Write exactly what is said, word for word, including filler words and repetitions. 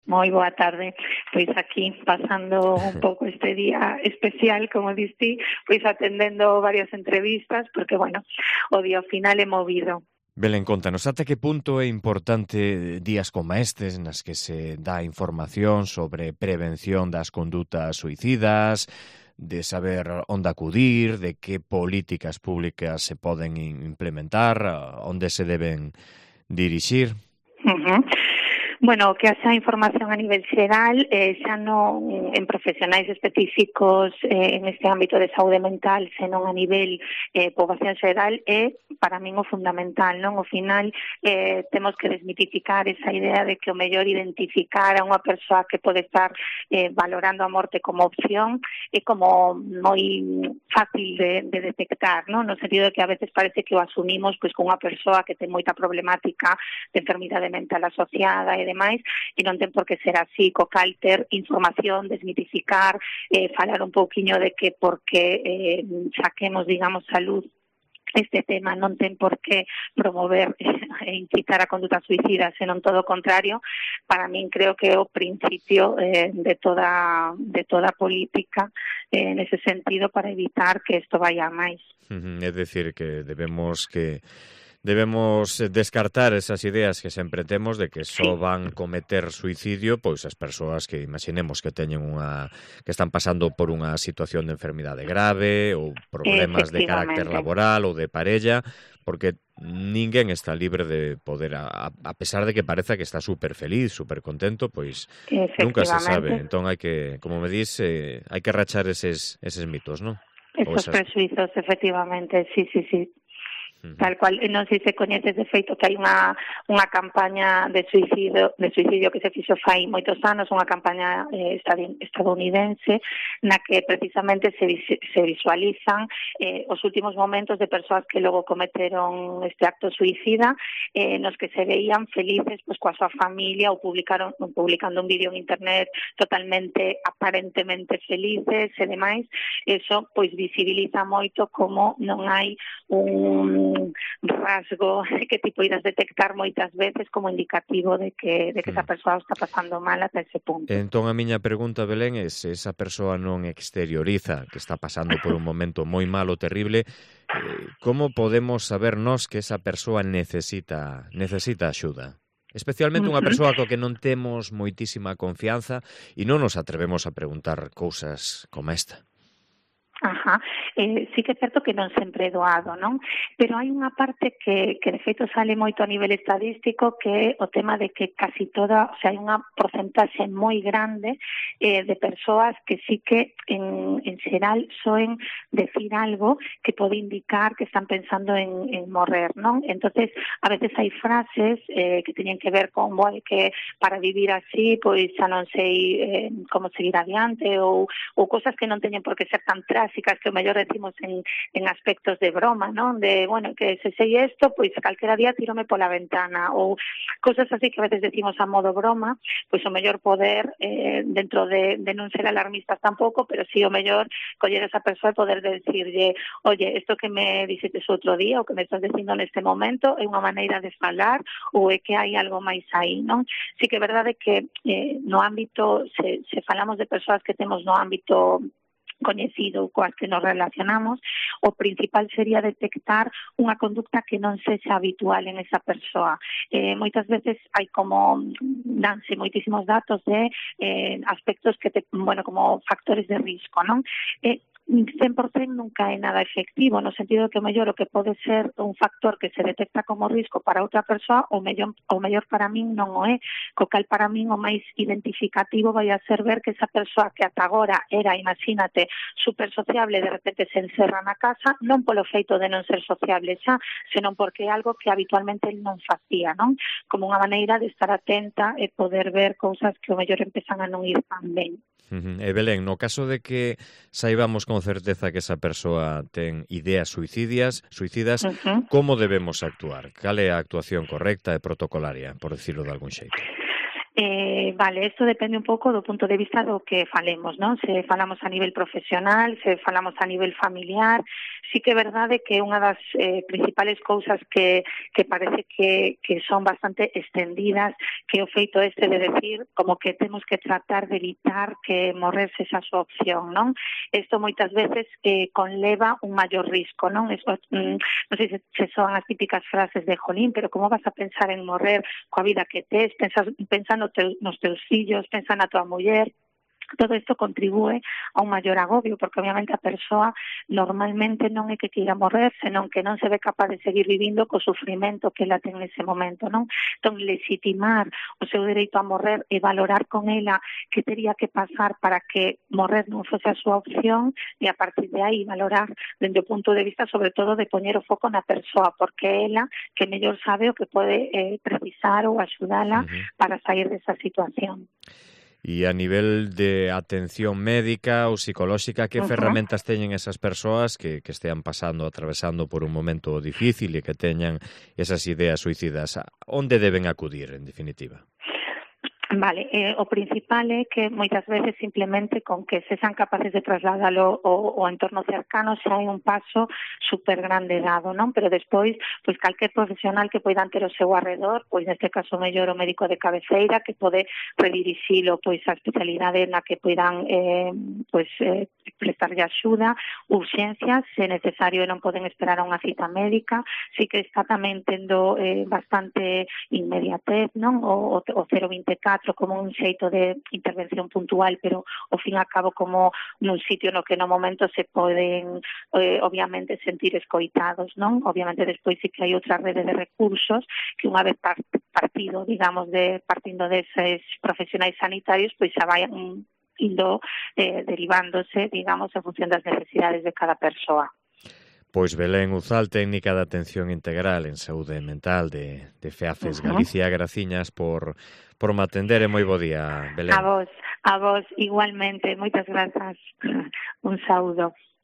Moi boa tarde. Pois aquí, pasando un pouco este día especial, como diste, pois atendendo varias entrevistas, porque, bueno, o día ao final é movido. Belén, contanos, ata que punto é importante días como estes nas que se dá información sobre prevención das condutas suicidas, de saber onde acudir, de que políticas públicas se poden implementar, onde se deben dirixir? Uh-huh. Bueno, que haxa información a nivel xeral, eh, xa non en profesionais específicos eh, en este ámbito de saúde mental, senón a nivel eh, poboación xeral, é para min o fundamental, non? Ao final eh, temos que desmitificar esa idea de que o mellor identificar a unha persoa que pode estar eh, valorando a morte como opción é como moi fácil de, de detectar, non? No sentido de que a veces parece que o asumimos pois con unha persoa que ten moita problemática de enfermidade mental asociada e demais, e non ten por que ser así, co cal ter información, desmitificar, eh, falar un pouquiño de que porque eh, saquemos, digamos, a luz este tema non ten por que promover e incitar a conduta suicida, senón todo o contrario. Para min creo que é o principio eh, de toda de toda política eh, nese sentido para evitar que isto vaya a máis. Uh-huh. É dicir, que debemos que Debemos descartar esas ideas que sempre temos de que só van cometer suicidio pois as persoas que imaginemos que teñen unha que están pasando por unha situación de enfermidade grave ou problemas de carácter laboral ou de parella, porque ninguén está libre de poder, a, a pesar de que pareza que está super feliz, super contento, pois nunca se sabe. Entón hai que, como me dis, eh, hai que rachar eses, eses mitos, non? Esos esas... presuizos, efectivamente, sí, sí, sí. Tal cual, non sei se coñeces de feito que hai unha unha campaña de suicidio de suicidio que se fixo fai moitos anos, unha campaña eh, estadounidense na que precisamente se, se visualizan eh, os últimos momentos de persoas que logo cometeron este acto suicida, eh, nos que se veían felices pois coa súa familia ou publicaron publicando un vídeo en internet totalmente aparentemente felices e demais. Eso pois visibiliza moito como non hai un rasgo que ti poidas detectar moitas veces como indicativo de que, de que esa persoa está pasando mal ata ese punto. Entón a miña pregunta, Belén, é se esa persoa non exterioriza que está pasando por un momento moi malo, terrible, eh, como podemos saber nós que esa persoa necesita necesita axuda? Especialmente unha persoa co que non temos moitísima confianza e non nos atrevemos a preguntar cousas como esta. Ajá, eh, sí que é certo que non sempre é doado, non? Pero hai unha parte que, que de feito sale moito a nivel estadístico, que é o tema de que casi toda, o sea, hai unha porcentaxe moi grande eh, de persoas que sí que en, en xeral soen decir algo que pode indicar que están pensando en, en morrer, non? Entonces, a veces hai frases eh, que teñen que ver con, bueno, que para vivir así, pois xa non sei eh, como seguir adiante, ou, ou cosas que non teñen por que ser tan trágicas, que o mellor decimos en, en aspectos de broma, non? De, bueno, que se sei isto, pois calquera día tírome pola ventana, ou cosas así que a veces decimos a modo broma, pois o mellor poder, eh, dentro de, de non ser alarmistas tampouco, pero sí o mellor coller esa persoa e poder decirlle, oye, isto que me dixetes outro día, o que me estás dicindo neste momento, é unha maneira de falar, ou é que hai algo máis aí, non? Sí que é verdade que eh, no ámbito, se, se falamos de persoas que temos no ámbito coñecido coas que nos relacionamos, o principal sería detectar unha conducta que non sexa habitual en esa persoa. Eh, moitas veces hai como, danse moitísimos datos de eh, aspectos que, te, bueno, como factores de risco, non? Eh, cen por cento nunca é nada efectivo, no sentido que o mellor o que pode ser un factor que se detecta como risco para outra persoa, o mellor, o mellor para min non o é, co cal para min o máis identificativo vai a ser ver que esa persoa que ata agora era, imagínate, super sociable, de repente se encerra na casa, non polo feito de non ser sociable xa, senón porque é algo que habitualmente el non facía, non? Como unha maneira de estar atenta e poder ver cousas que o mellor empezan a non ir tan ben. Uh-huh. E Belén, no caso de que saibamos con certeza que esa persoa ten ideas suicidias, suicidas, uh-huh, como debemos actuar? Cal é a actuación correcta e protocolaria, por decirlo de algún xeito? Eh, vale, isto depende un pouco do punto de vista do que falemos, non? Se falamos a nivel profesional, se falamos a nivel familiar, sí que é verdade que unha das eh, principales cousas que, que parece que, que son bastante extendidas, que o feito este de decir como que temos que tratar de evitar que morrerse esa súa opción, non? Isto moitas veces eh, conleva un maior risco, non? Eso, mm, non sei se, se son as típicas frases de jolín, pero como vas a pensar en morrer coa vida que tes, pensas, pensando nos teus fillos, pensa na tua muller. Todo isto contribúe a un maior agobio, porque obviamente a persoa normalmente non é que queira morrer, senón que non se ve capaz de seguir vivindo co sufrimento que ela ten nese momento, non? Entón, legitimar o seu dereito a morrer e valorar con ela que teria que pasar para que morrer non fose a súa opción, e a partir de aí valorar dende o punto de vista, sobre todo, de poñer o foco na persoa, porque é ela que mellor sabe o que pode eh, precisar ou axudala Uh-huh. para sair desa situación. E a nivel de atención médica ou psicolóxica, que Uh-huh. ferramentas teñen esas persoas que, que estean pasando, atravesando por un momento difícil e que teñan esas ideas suicidas? Onde deben acudir, en definitiva? Vale, eh, o principal é que moitas veces simplemente con que se sean capaces de trasladalo ao, ao entorno cercano xa hai un paso super grande dado, non? Pero despois, pois calquer profesional que poidan ter o seu arredor, pois neste caso mellor o médico de cabeceira que pode redirixilo pois a especialidade na que poidan eh, pois eh, prestarlle axuda, urxencias, se necesario non poden esperar a unha cita médica, si que está tamén tendo eh, bastante inmediatez, non? O, o cero vinte e catro como un xeito de intervención puntual, pero ao fin e ao cabo como nun sitio no que no momento se poden eh, obviamente sentir escoitados, non? Obviamente despois sí que hai outra rede de recursos que unha vez partido, digamos, de partindo deses profesionais sanitarios, pois xa vayan indo eh, derivándose, digamos, en función das necesidades de cada persoa. Pois Belén Uzal, técnica de atención integral en saúde mental de, de FEAFES Uh-huh. Galicia. Graciñas por, por me atender e moi bo día, Belén. A vos, a vos igualmente. Moitas grazas. Un saúdo.